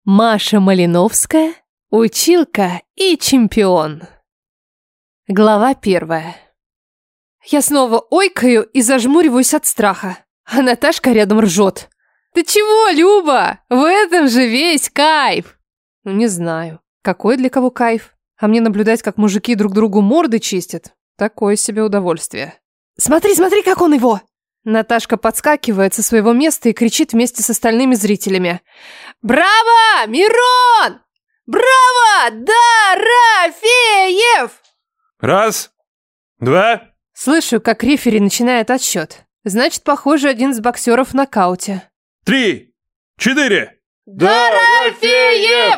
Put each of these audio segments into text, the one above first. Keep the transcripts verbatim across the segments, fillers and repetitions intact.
Маша Малиновская, училка и чемпион. Глава первая. Я снова ойкаю и зажмуриваюсь от страха, а Наташка рядом ржет. «Ты чего, Люба? В этом же весь кайф!» Ну, не знаю, какой для кого кайф. А мне наблюдать, как мужики друг другу морды чистят, такое себе удовольствие. «Смотри, смотри, как он его!» Наташка подскакивает со своего места и кричит вместе с остальными зрителями. «Браво, Мирон! Браво, Дорофеев!» Раз, два. Слышу, как рефери начинает отсчет. Значит, похоже, один из боксеров в нокауте. Три, четыре. Дорофеев!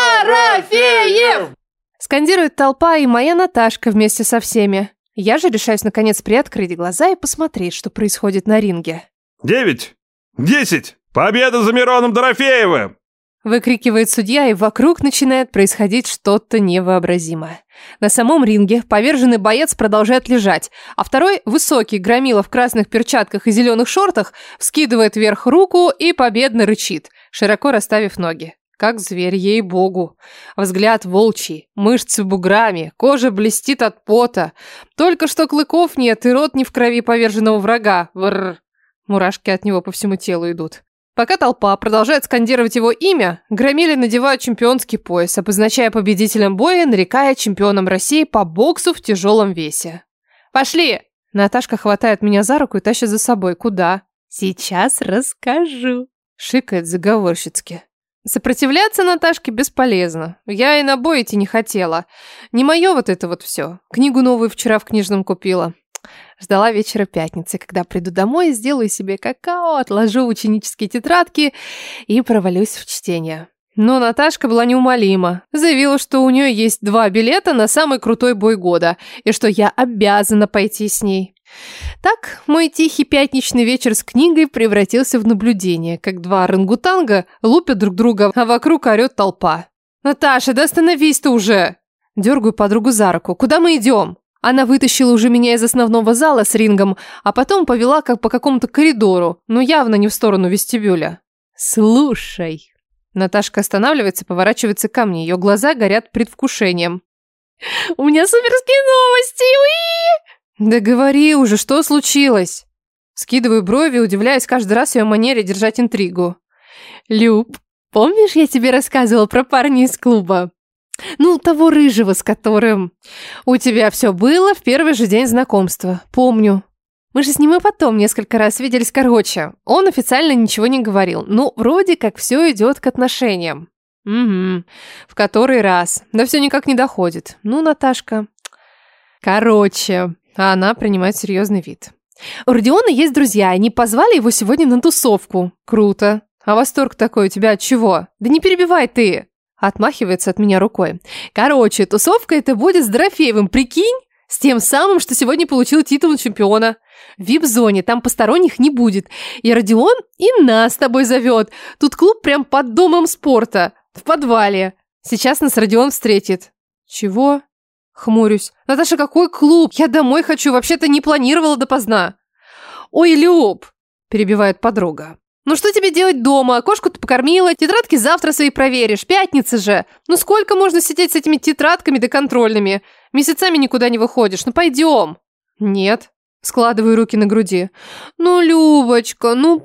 Дорофеев! Скандирует толпа и моя Наташка вместе со всеми. Я же решаюсь наконец приоткрыть глаза и посмотреть, что происходит на ринге. Девять, десять. Победа за Мироном Дорофеевым! Выкрикивает судья, и вокруг начинает происходить что-то невообразимое. На самом ринге поверженный боец продолжает лежать, а второй, высокий громила в красных перчатках и зеленых шортах, вскидывает вверх руку и победно рычит, широко расставив ноги. Как зверь, ей-богу. Взгляд волчий, мышцы буграми, кожа блестит от пота. Только что клыков нет, и рот не в крови поверженного врага. Бррр. Мурашки от него по всему телу идут. Пока толпа продолжает скандировать его имя, громили надевают чемпионский пояс, обозначая победителем боя, нарекая чемпионом России по боксу в тяжелом весе. «Пошли!» Наташка хватает меня за руку и тащит за собой. «Куда?» «Сейчас расскажу», — шикает заговорщицки. Сопротивляться Наташке бесполезно. Я и на бой идти не хотела. Не мое вот это вот все. Книгу новую вчера в книжном купила. Ждала вечера пятницы, когда приду домой, сделаю себе какао, отложу ученические тетрадки и провалюсь в чтение. Но Наташка была неумолима. Заявила, что у нее есть два билета на самый крутой бой года, и что я обязана пойти с ней. Так, мой тихий пятничный вечер с книгой превратился в наблюдение, как два орангутанга лупят друг друга, а вокруг орет толпа. «Наташа, да остановись ты уже!» Дергаю подругу за руку. «Куда мы идем?» Она вытащила уже меня из основного зала с рингом, а потом повела как по какому-то коридору, но явно не в сторону вестибюля. «Слушай!» Наташка останавливается, поворачивается ко мне, ее глаза горят предвкушением. «У меня суперские новости! Уи!» «Да говори уже, что случилось?» Скидываю брови, удивляясь каждый раз ее манере держать интригу. «Люб, помнишь, я тебе рассказывала про парня из клуба? Ну, того рыжего, с которым... У тебя все было в первый же день знакомства. Помню. Мы же с ним и потом несколько раз виделись короче. Он официально ничего не говорил. Ну, вроде как все идет к отношениям». «Угу. В который раз. Да все никак не доходит. Ну, Наташка. Короче...» А она принимает серьезный вид. «У Родиона есть друзья, они позвали его сегодня на тусовку. Круто. А восторг такой у тебя от чего? Да не перебивай ты!» Отмахивается от меня рукой. «Короче, тусовка это будет с Дорофеевым, прикинь? С тем самым, что сегодня получил титул чемпиона. В вип-зоне, там посторонних не будет. И Родион и нас с тобой зовет. Тут клуб прям под домом спорта, в подвале. Сейчас нас Родион встретит». «Чего?» Хмурюсь. «Наташа, какой клуб? Я домой хочу, вообще-то не планировала допоздна». «Ой, Люб!» – перебивает подруга. «Ну что тебе делать дома? Кошку-то покормила, тетрадки завтра свои проверишь, пятница же. Ну сколько можно сидеть с этими тетрадками да контрольными? Месяцами никуда не выходишь, ну пойдем». «Нет». Складываю руки на груди. «Ну, Любочка, ну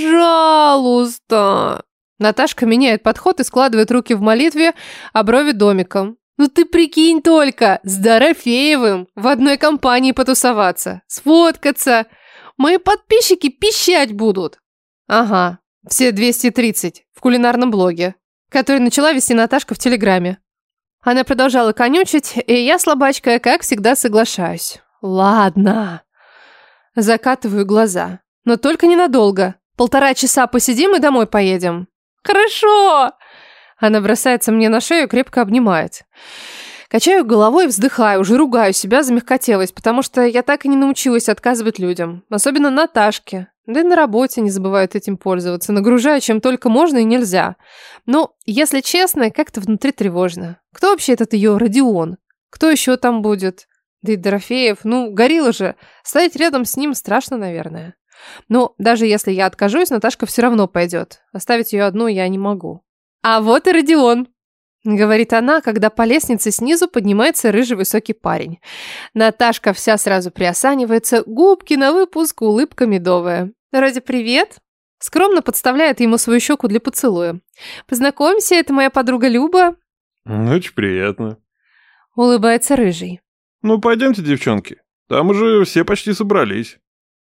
пожалуйста». Наташка меняет подход и складывает руки в молитве, а брови домиком. «Ну ты прикинь только, с Дорофеевым в одной компании потусоваться, сфоткаться. Мои подписчики пищать будут». Ага, все двести тридцать в кулинарном блоге, который начала вести Наташка в Телеграме. Она продолжала конючить, и я, слабачка, как всегда, соглашаюсь. «Ладно». Закатываю глаза. «Но только ненадолго. Полтора часа посидим и домой поедем». «Хорошо!» Она бросается мне на шею и крепко обнимает. Качаю головой и вздыхаю, уже ругаю себя за мягкотелость, потому что я так и не научилась отказывать людям. Особенно Наташке. Да и на работе не забывают этим пользоваться, нагружая чем только можно и нельзя. Но, если честно, как-то внутри тревожно. Кто вообще этот ее Родион? Кто еще там будет? Да и Дорофеев, ну, горилла же. Стоять рядом с ним страшно, наверное. Но даже если я откажусь, Наташка все равно пойдет. Оставить ее одну я не могу. А вот и Родион, говорит она, когда по лестнице снизу поднимается рыжий высокий парень. Наташка вся сразу приосанивается, губки на выпуск, улыбка медовая. Родя, привет. Скромно подставляет ему свою щеку для поцелуя. Познакомься, это моя подруга Люба. Очень приятно. Улыбается рыжий. Ну, пойдемте, девчонки. Там уже все почти собрались.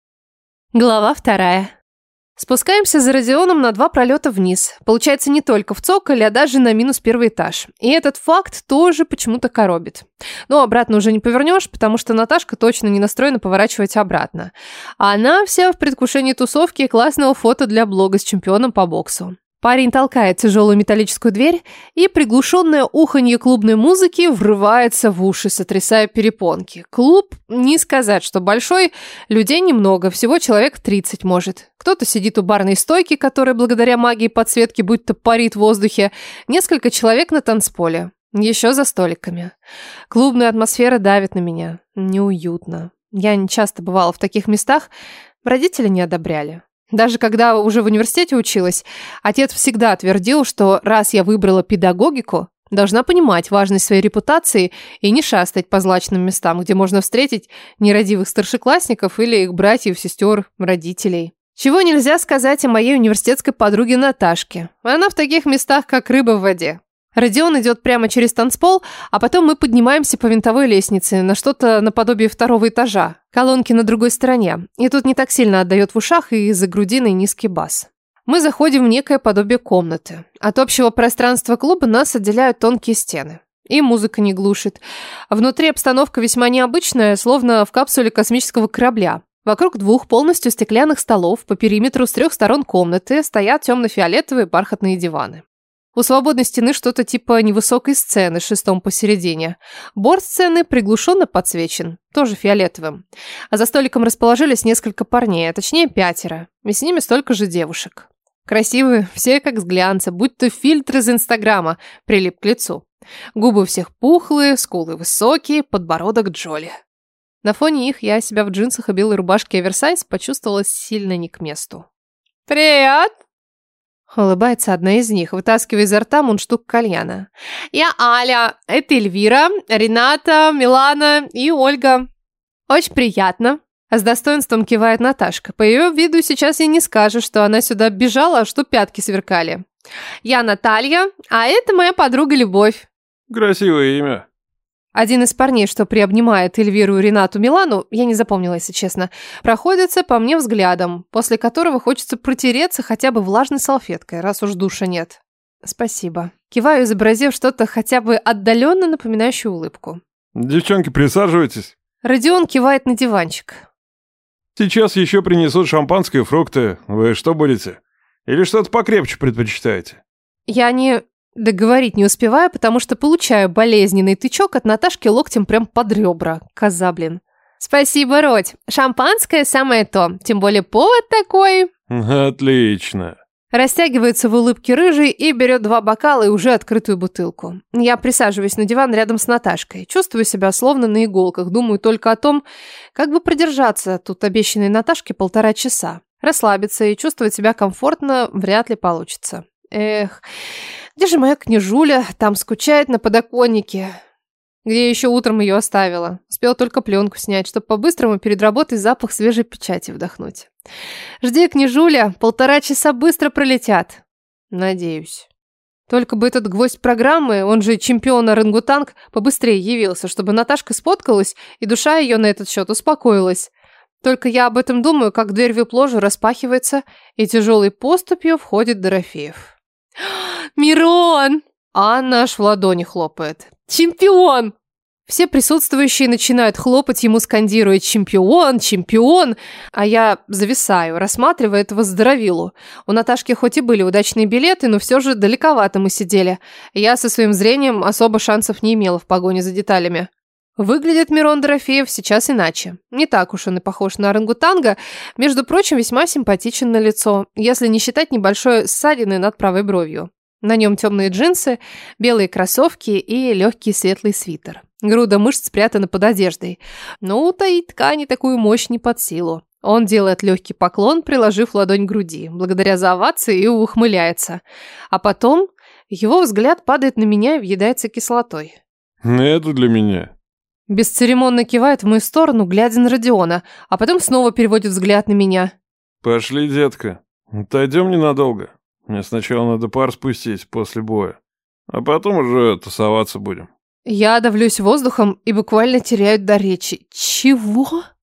Глава вторая. Спускаемся за Родионом на два пролета вниз. Получается, не только в цоколе, а даже на минус первый этаж. И этот факт тоже почему-то коробит. Но обратно уже не повернешь, потому что Наташка точно не настроена поворачивать обратно. Она вся в предвкушении тусовки и классного фото для блога с чемпионом по боксу. Парень толкает тяжелую металлическую дверь, и приглушенное уханье клубной музыки врывается в уши, сотрясая перепонки. Клуб, не сказать, что большой, людей немного, всего человек тридцать может. Кто-то сидит у барной стойки, которая благодаря магии подсветки будто парит в воздухе, несколько человек на танцполе, еще за столиками. Клубная атмосфера давит на меня. Неуютно. Я не часто бывала в таких местах, родители не одобряли. Даже когда уже в университете училась, отец всегда твердил, что раз я выбрала педагогику, должна понимать важность своей репутации и не шастать по злачным местам, где можно встретить нерадивых старшеклассников или их братьев, сестер, родителей. Чего нельзя сказать о моей университетской подруге Наташке. Она в таких местах, как рыба в воде. Родион идет прямо через танцпол, а потом мы поднимаемся по винтовой лестнице на что-то наподобие второго этажа. Колонки на другой стороне. И тут не так сильно отдает в ушах и из-за грудины низкий бас. Мы заходим в некое подобие комнаты. От общего пространства клуба нас отделяют тонкие стены. И музыка не глушит. Внутри обстановка весьма необычная, словно в капсуле космического корабля. Вокруг двух полностью стеклянных столов по периметру с трех сторон комнаты стоят темно-фиолетовые бархатные диваны. У свободной стены что-то типа невысокой сцены с шестом посередине. Борт сцены приглушенно подсвечен, тоже фиолетовым. А за столиком расположились несколько парней, а точнее пятеро. И с ними столько же девушек. Красивые, все как с глянца, будто фильтр из Инстаграма прилип к лицу. Губы у всех пухлые, скулы высокие, подбородок Джоли. На фоне их я себя в джинсах и белой рубашке оверсайз почувствовала сильно не к месту. «Привет!» Улыбается одна из них, вытаскивая изо рта мундштук кальяна. «Я Аля, это Эльвира, Рената, Милана и Ольга. Очень приятно». С достоинством кивает Наташка. По ее виду сейчас и не скажешь, что она сюда бежала, а что пятки сверкали. «Я Наталья, а это моя подруга Любовь». Красивое имя. Один из парней, что приобнимает Эльвиру, Ренату, Милану, я не запомнила, если честно, проходится по мне взглядом, после которого хочется протереться хотя бы влажной салфеткой, раз уж душа нет. Спасибо. Киваю, изобразив что-то хотя бы отдаленно напоминающее улыбку. Девчонки, присаживайтесь. Родион кивает на диванчик. Сейчас еще принесут шампанское и фрукты. Вы что будете? Или что-то покрепче предпочитаете? Я не... Договорить не успеваю, потому что получаю болезненный тычок от Наташки локтем прям под ребра. Коза, блин. Спасибо, Родь. Шампанское самое то. Тем более повод такой. Отлично. Растягивается в улыбке рыжий и берет два бокала и уже открытую бутылку. Я присаживаюсь на диван рядом с Наташкой. Чувствую себя словно на иголках. Думаю только о том, как бы продержаться тут обещанной Наташке полтора часа. Расслабиться и чувствовать себя комфортно вряд ли получится. Эх... Где же моя княжуля? Там скучает на подоконнике. Где я еще утром ее оставила. Успела только пленку снять, чтобы по-быстрому перед работой запах свежей печати вдохнуть. Жди, княжуля, полтора часа быстро пролетят. Надеюсь. Только бы этот гвоздь программы, он же чемпион орангутанг, побыстрее явился, чтобы Наташка сфоткалась, и душа ее на этот счет успокоилась. Только я об этом думаю, как дверь в вип-ложу распахивается, и тяжелой поступью входит Дорофеев. «Мирон!» Анна аж в ладони хлопает. «Чемпион!» Все присутствующие начинают хлопать ему, скандируя «Чемпион! Чемпион!», а я зависаю, рассматривая этого здоровилу. У Наташки хоть и были удачные билеты, но все же далековато мы сидели. Я со своим зрением особо шансов не имела в погоне за деталями. Выглядит Мирон Дорофеев сейчас иначе. Не так уж он и похож на орангутанга, между прочим, весьма симпатичен на лицо, если не считать небольшой ссадины над правой бровью. На нем темные джинсы, белые кроссовки и легкий светлый свитер. Груда мышц спрятана под одеждой. Но утаить ткани такую мощь не под силу. Он делает легкий поклон, приложив ладонь к груди, благодаря за овации и ухмыляется. А потом Его взгляд падает на меня и въедается кислотой. Это для меня. Бесцеремонно кивает в мою сторону, глядя на Родиона, а потом снова переводит взгляд на меня. Пошли, детка. Отойдем ненадолго. Мне сначала надо пар спустить после боя, а потом уже тусоваться будем. Я давлюсь воздухом и буквально теряю дар речи. Чего?